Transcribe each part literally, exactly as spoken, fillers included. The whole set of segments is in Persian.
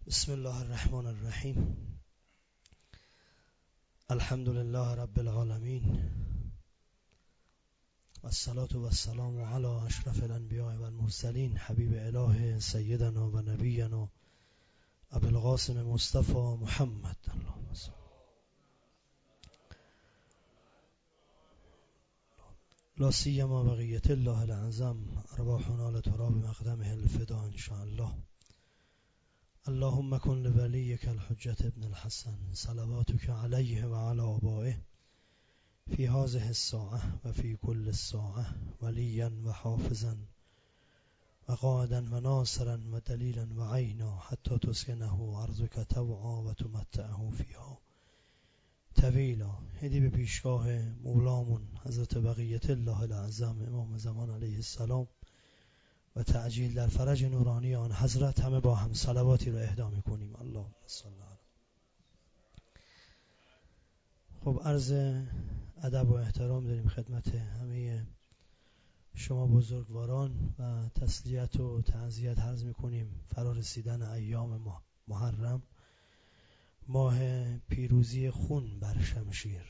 بسم الله الرحمن الرحیم. الحمد لله رب العالمین و الصلاة و السلام علی اشرف الانبیاء و المرسلین حبیب اله سیدنا و نبینا ابو القاسم مصطفى محمد. اللهم صل لا سیما بقیة الله العظم ارواحنا لتراب مقدمه الفدا ان شاء الله. اللهم كن لوليك الحجة ابن الحسن صلواتك عليه وعلى آبائه في هذه الساعة وفي كل الساعة وليا وحافظا وقائدا وناصرا ودليلا وعينا حتى تسكنه أرضك طوعا وتمتعه فيها طویلا. هدی به پیشگاه مولامون حضرت بقیت الله العظم امام زمان علیه السلام و تعجیل در فرج نورانی آن حضرت. همه با هم صلواتی رو اهدا می‌کنیم. اللهم صل علی. خب عرض ادب و احترام داریم خدمت همه شما بزرگواران و تسلیت و تعزیت عرض می‌کنیم فرا رسیدن ایام محرم، ماه پیروزی خون بر شمشیر،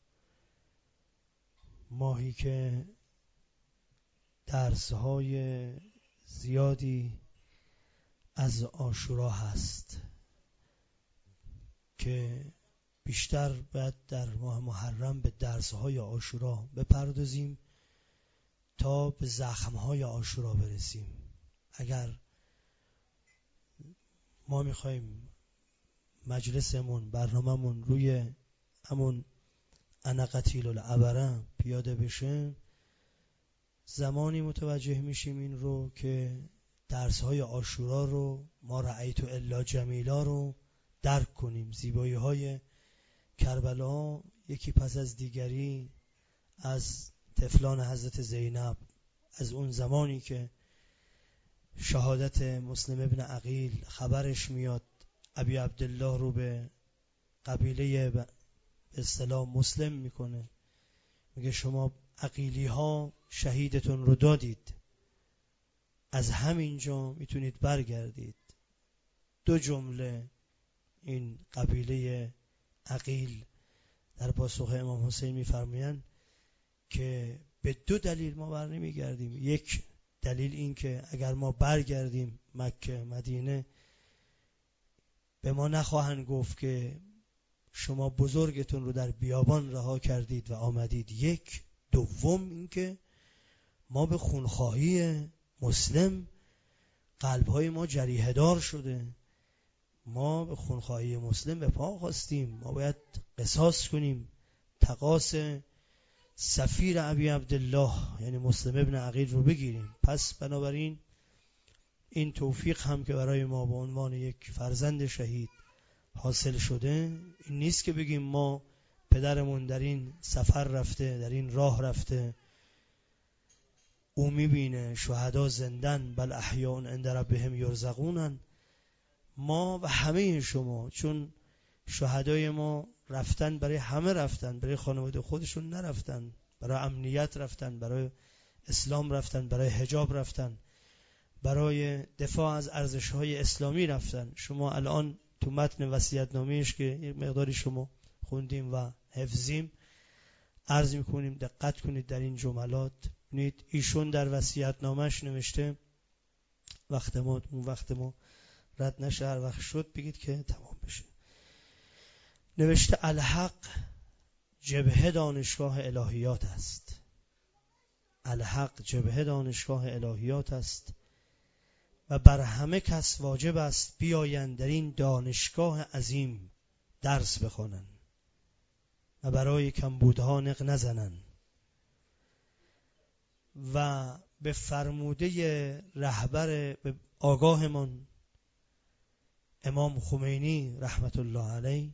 ماهی که درس‌های زیادی از عاشورا هست که بیشتر باید در ماه محرم به درس‌های عاشورا بپردازیم تا به زخم‌های عاشورا برسیم. اگر ما می‌خوایم مجلسمون برنامه‌مون روی همون انا قتیل العبره پیاده بشه، زمانی متوجه میشیم این رو که درس‌های عاشورا رو، ما رأیت الا جمیلا رو درک کنیم. زیبایی‌های کربلا یکی پس از دیگری از طفلان حضرت زینب، از اون زمانی که شهادت مسلم ابن عقیل خبرش میاد، ابی عبدالله رو به قبیله به اصطلاح مسلم میکنه، میگه شما عقیلی ها شهیدتون رو دادید، از همینجا میتونید برگردید. دو جمله این قبیله عقیل در پاسخ امام حسین میفرمایند که به دو دلیل ما بر نمیگردیم. یک دلیل این که اگر ما برگردیم مکه مدینه به ما نخواهند گفت که شما بزرگتون رو در بیابان رها کردید و آمدید. یک دوم این که ما به خونخواهی مسلم قلب‌های ما جریحه دار شده، ما به خونخواهی مسلم به پا خواستیم، ما باید قصاص کنیم، تقاص سفیر ابی عبدالله یعنی مسلم ابن عقیل رو بگیریم. پس بنابراین این توفیق هم که برای ما به عنوان یک فرزند شهید حاصل شده، این نیست که بگیم ما پدرمون در این سفر رفته، در این راه رفته، او میبینه شهدا زندن بل احیاء عند ربهم یرزقونن. ما و همه شما، چون شهدای ما رفتن برای همه، رفتن برای خانواده خودشون نرفتن، برای امنیت رفتن، برای اسلام رفتن، برای حجاب رفتن، برای دفاع از ارزش‌های اسلامی رفتن. شما الان تو متن وصیت‌نامه‌اش که یک مقداری شما خوندیم و حفظیم عرض می‌کنیم دقت کنید در این جملات. ببینید ایشون در وصیت‌نامه‌اش نوشته، وقت ما اون وقت ما رد نشه، هر وقت شد بگید که تمام بشه. نوشته الحق جبهه دانشگاه الهیات است، الحق جبهه دانشگاه الهیات است و بر همه کس واجب است بیایند در این دانشگاه عظیم درس بخوانند و برای کمبودها نق نزنند و به فرموده رهبر به آگاهمان امام خمینی رحمت الله علیه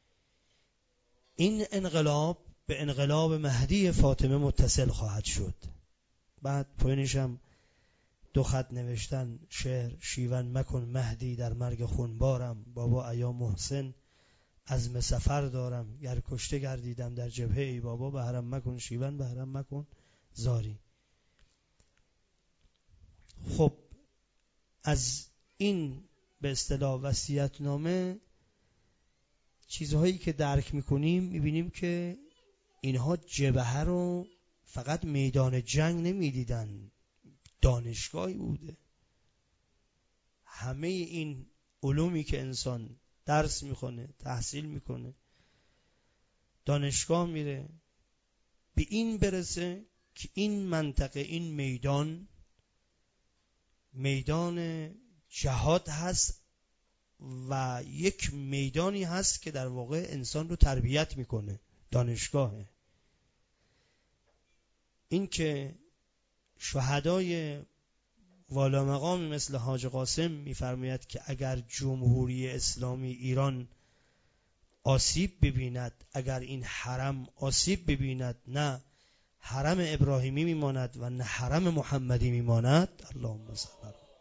این انقلاب به انقلاب مهدی فاطمه متصل خواهد شد. بعد پایینش هم دو خط نوشتن شعر شیون مکن مهدی در مرگ خونبارم، بابا ایا محسن عزم سفر دارم، گر کشته گردیدم در جبهه ای بابا، بهرم مکن شیون بهرم مکن زاری. خب از این به اصطلاح وصیت‌نامه، چیزهایی که درک میکنیم میبینیم که اینها جبهه رو فقط میدان جنگ نمیدیدن، دانشگاهی بوده. همه این علومی که انسان درس میخونه، تحصیل میکنه، دانشگاه میره، به این برسه که این منطقه، این میدان میدان جهاد هست و یک میدانی هست که در واقع انسان رو تربیت میکنه، دانشگاهه. این که شهدای والا مقامی مثل حاج قاسم میفرماید که اگر جمهوری اسلامی ایران آسیب ببیند، اگر این حرم آسیب ببیند، نه حرم ابراهیمی میماند و نه حرم محمدی میماند. اللهم صل.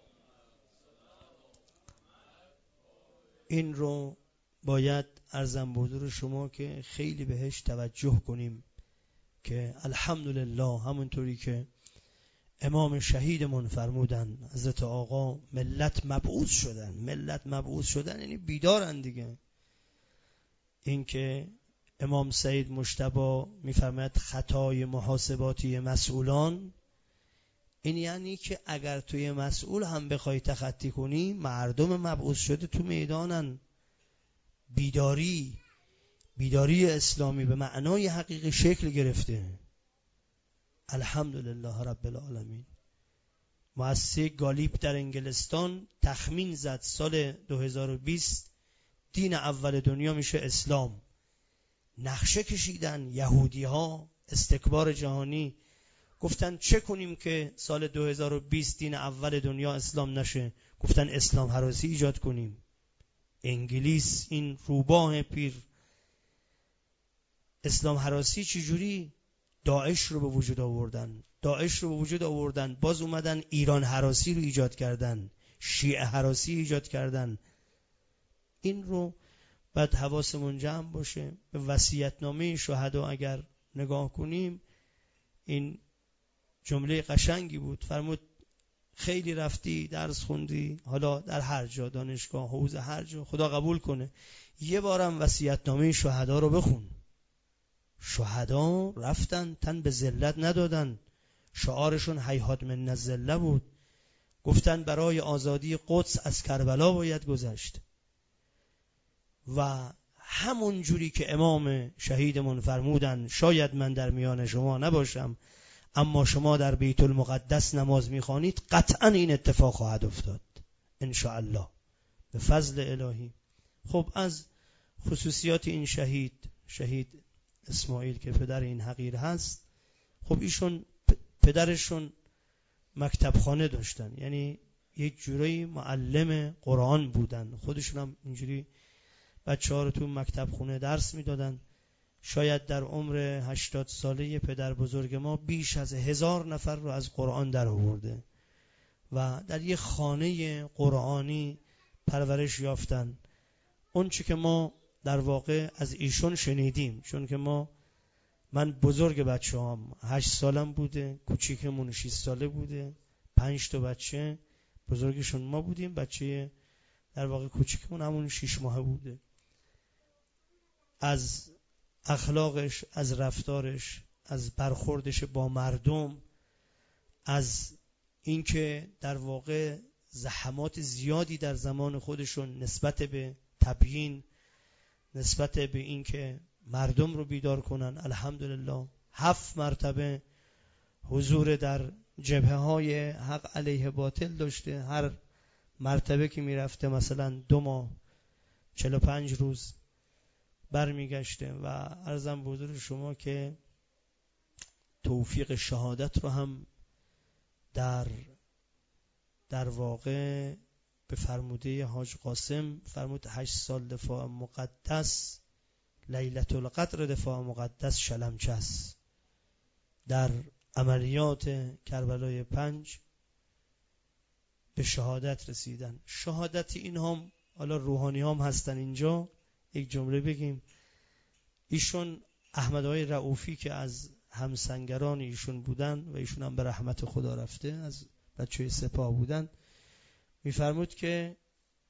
این رو باید عرضم به حضور شما که خیلی بهش توجه کنیم که الحمدلله همونطوری که امام شهیدمون فرمودن، حضرت آقا، ملت مبعوث شدن. ملت مبعوث شدن یعنی بیدارن دیگه. این که امام سید مجتبی میفرماید خطای محاسباتی مسئولان، این یعنی که اگر توی مسئول هم بخوای تخطی کنی، مردم مبعوث شده تو میدانن. بیداری بیداری اسلامی به معنای حقیقی شکل گرفته. الحمدلله رب العالمین. مؤسسه گالیپ در انگلستان تخمین زد سال دو هزار و بیست دین اول دنیا میشه اسلام. نقشه کشیدن یهودی ها، استکبار جهانی، گفتن چه کنیم که سال دو هزار و بیست دین اول دنیا اسلام نشه؟ گفتن اسلام هراسی ایجاد کنیم. انگلیس، این روباه پیر، اسلام هراسی چجوری؟ داعش رو به وجود آوردن. داعش رو به وجود آوردن، باز اومدن ایران هراسی رو ایجاد کردن، شیعه هراسی ایجاد کردن. این رو باید حواسمون جمع باشه. به وصیت‌نامه شهدا اگر نگاه کنیم، این جمله قشنگی بود. فرمود خیلی رفتی درس خوندی، حالا در هر جا، دانشگاه، حوزه، هر جا، خدا قبول کنه، یه بارم وصیت‌نامه شهدا رو بخون. شهدا رفتن، تن به ذلت ندادن. شعارشون هیهات من الذله بود. گفتن برای آزادی قدس از کربلا باید گذشت. و همون جوری که امام شهیدمون فرمودن شاید من در میان شما نباشم، اما شما در بیت المقدس نماز میخوانید، قطعا این اتفاق خواهد افتاد ان شاء الله به فضل الهی. خب از خصوصیات این شهید، شهید اسماعیل که پدر این حقیر هست، خب ایشون پدرشون مکتب خانه داشتن، یعنی یک جوری معلم قرآن بودن. خودشون هم اینجوری بچه ها رو تو مکتب خونه درس میدادن. شاید در عمر هشتاد ساله پدر بزرگ ما بیش از هزار نفر رو از قرآن در آورده و در یک خانه قرآنی پرورش یافتن. اون چی که ما در واقع از ایشون شنیدیم، چون که ما من بزرگ بچه هم هشت سالم بوده، کوچیکمون شیش ساله بوده، پنج تا بچه، بزرگشون ما بودیم، بچه در واقع کوچیکمون همون شیش ماهه بوده. از اخلاقش، از رفتارش، از برخوردش با مردم، از اینکه در واقع زحمات زیادی در زمان خودشون نسبت به تبیین، نسبت به اینکه مردم رو بیدار کنن، الحمدلله هفت مرتبه حضور در جبهه های حق علیه باطل داشته. هر مرتبه که میرفته مثلا دو ماه چهل و پنج روز برمیگشته و عرضم به حضور شما که توفیق شهادت رو هم در در واقع به فرموده حاج قاسم فرمود هشت سال دفاع مقدس، لیلة القدر دفاع مقدس شلمچس. در عملیات کربلای پنج به شهادت رسیدن. شهادت این هم حالا روحانی هم هستن اینجا. یک جمله بگیم، ایشون احمد آقای رؤوفی که از همسنگران ایشون بودن و ایشون هم به رحمت خدا رفته، از بچه سپاه بودن، میفرمود که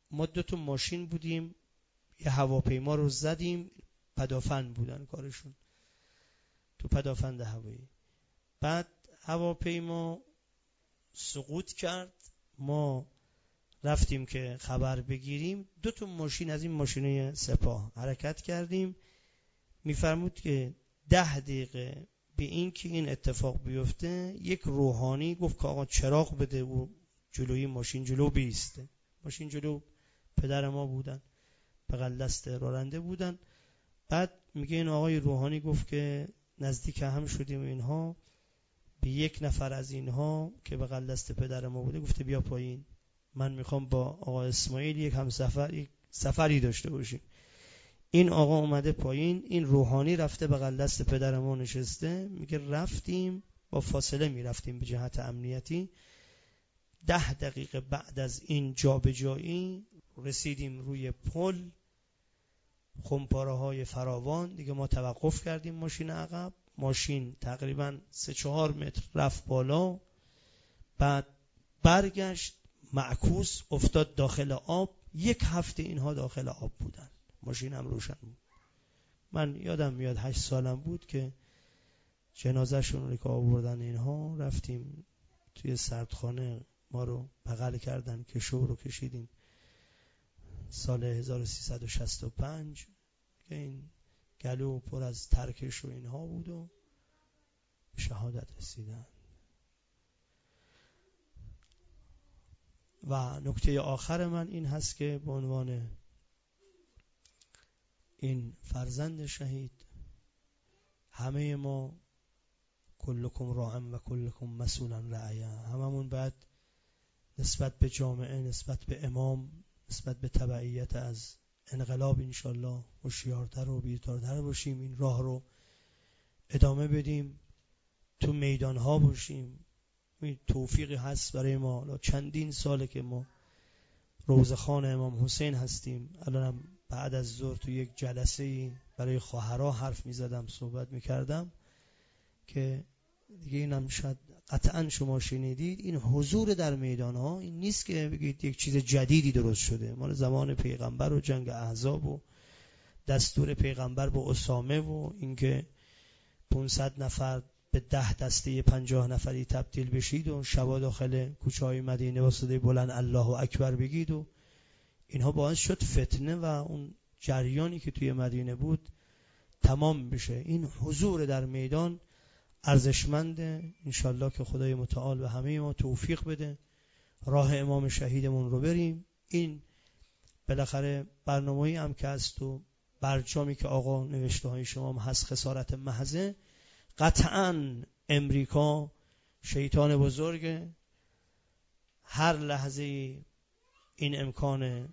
ما دو تا ماشین بودیم، یه هواپیما رو زدیم، پدافند بودن کارشون، تو پدافند هوایی. بعد هواپیما سقوط کرد، ما رفتیم که خبر بگیریم، دو تا ماشین از این ماشینای سپاه حرکت کردیم. میفرمود که ده دقیقه به این که این اتفاق بیفته یک روحانی گفت که آقا چراغ بده و جلوی ماشین جلو بیسته. ماشین جلو پدر ما بودن، بغل دست راننده بودن. بعد میگه این آقای روحانی گفت که نزدیک هم شدیم اینها، به یک نفر از اینها که بغل دست پدر ما بوده گفته بیا پایین، من میخوام با آقا اسماعیل یک هم سفر یک سفری داشته باشیم. این آقا اومده پایین، این روحانی رفته بغل دست پدر ما نشسته. میگه رفتیم با فاصله میرفتیم به جهت امنیتی. ده دقیقه بعد از این جابجایی رسیدیم روی پل، خمپاره های فراوان دیگه. ما توقف کردیم ماشین عقب، ماشین تقریبا سه چهار متر رفت بالا، بعد برگشت معکوس افتاد داخل آب. یک هفته اینها داخل آب بودن، ماشین هم روشن بود. من یادم میاد هشت سالم بود که جنازه شون رو که آوردن اینها، رفتیم توی سردخانه، ما رو بغل کردن، کشو رو کشیدیم سال هزار و سیصد و شصت و پنج که این گلو پر از ترکش و اینها بود و شهادت رسیدن. و نکته آخر من این هست که به عنوان این فرزند شهید، همه ما کلکم راع و کلکم مسئولا رعیه، هممون باید نسبت به جامعه، نسبت به امام، نسبت به تبعیت از انقلاب انشالله هوشیارتر و بیدارتر باشیم، این راه رو ادامه بدیم، تو میدان ها باشیم. این توفیقی هست برای ما. چندین ساله که ما روزخوان امام حسین هستیم. الانم بعد از ظهر تو یک جلسه برای خواهرها حرف می زدم، صحبت می کردم که دیگه اینم شاید قطعا شما شنیدید، این حضور در میدان ها این نیست که بگید یک چیز جدیدی درست شده، مال زمان پیغمبر و جنگ احزاب و دستور پیغمبر با اسامه و اینکه پانصد نفر به ده دسته پنجاه نفری تبدیل بشید و شبا داخل کوچه های مدینه با صدای بلند الله اکبر بگید و اینها باعث شد فتنه و اون جریانی که توی مدینه بود تمام بشه. این حضور در میدان ارزشمنده. انشالله که خدای متعال به همه ما توفیق بده راه امام شهیدمون رو بریم. این بالاخره برنامه‌ای هم که هست و برجامی که آقا نوشته های شما هم هست خسارت محضه. قطعاً امریکا شیطان بزرگ، هر لحظه این امکان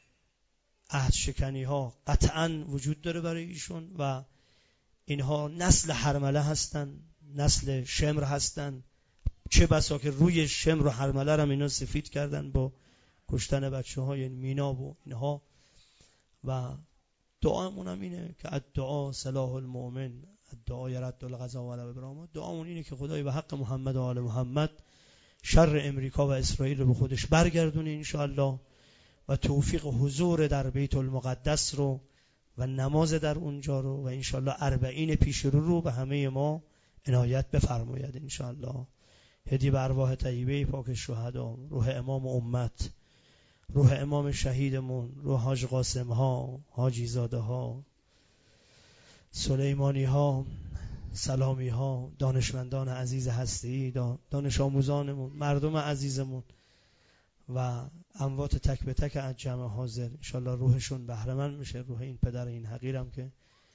عهد شکنی ها قطعاً وجود داره برای ایشون و اینها نسل حرمله هستن، نسل شمر هستن. چه بسا که روی شمر و حرمله رو اینا سفید کردن با کشتن بچه های مینا و اینها. و دعامون هم اینه که الدعا سلاح المؤمن، الدعا یرد القضا و الابرام. دعامون اینه که خدای به حق محمد و آل محمد شر امریکا و اسرائیل رو به خودش برگردونه انشاءالله و توفیق حضور در بیت المقدس رو و نماز در اونجا رو و انشاءالله اربعین پیش رو رو به همه ما عنایت بفرماید انشاءالله. هدیه به ارواح طیبه پاک شهدا، روح امام امت، روح امام شهیدمون، روح حاج قاسم ها، حاجی زاده ها، سلیمانی ها، سلامی ها، دانشمندان عزیز هستی، دانش آموزانمون، مردم عزیزمون و اموات تک به تک از جمع حاضر انشالله روحشون بهره مند میشه. روح این پدر این حقیرم که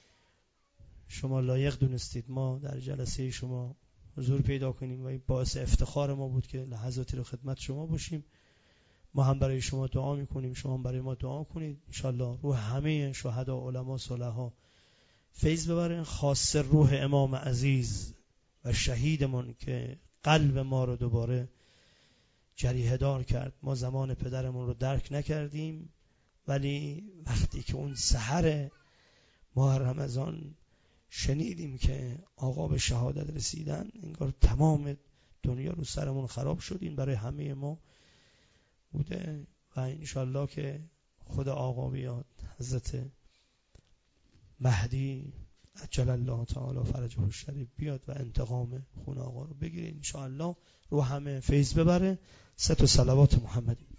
شما لایق دونستید ما در جلسه شما حضور پیدا کنیم و این باعث افتخار ما بود که لحظاتی رو خدمت شما باشیم. ما هم برای شما دعا میکنیم، شما هم برای ما دعا کنید انشالله روح همه شهدا، علما، صلحا فیض ببرن، خاص روح امام عزیز و شهیدمون که قلب ما رو دوباره جریحه دار کرد. ما زمان پدرمون رو درک نکردیم، ولی وقتی که اون سحر ماه رمضان شنیدیم که آقا به شهادت رسیدن، انگار تمام دنیا رو سرمون خراب شد. این برای همه ما بوده و انشالله که خود آقا بیاد، حضرت مهدی عجل الله تعالی فرجه الشریف بیاد و انتقام خون آقا رو بگیره انشالله، رو همه فیض ببره. سه تا صلوات محمدی.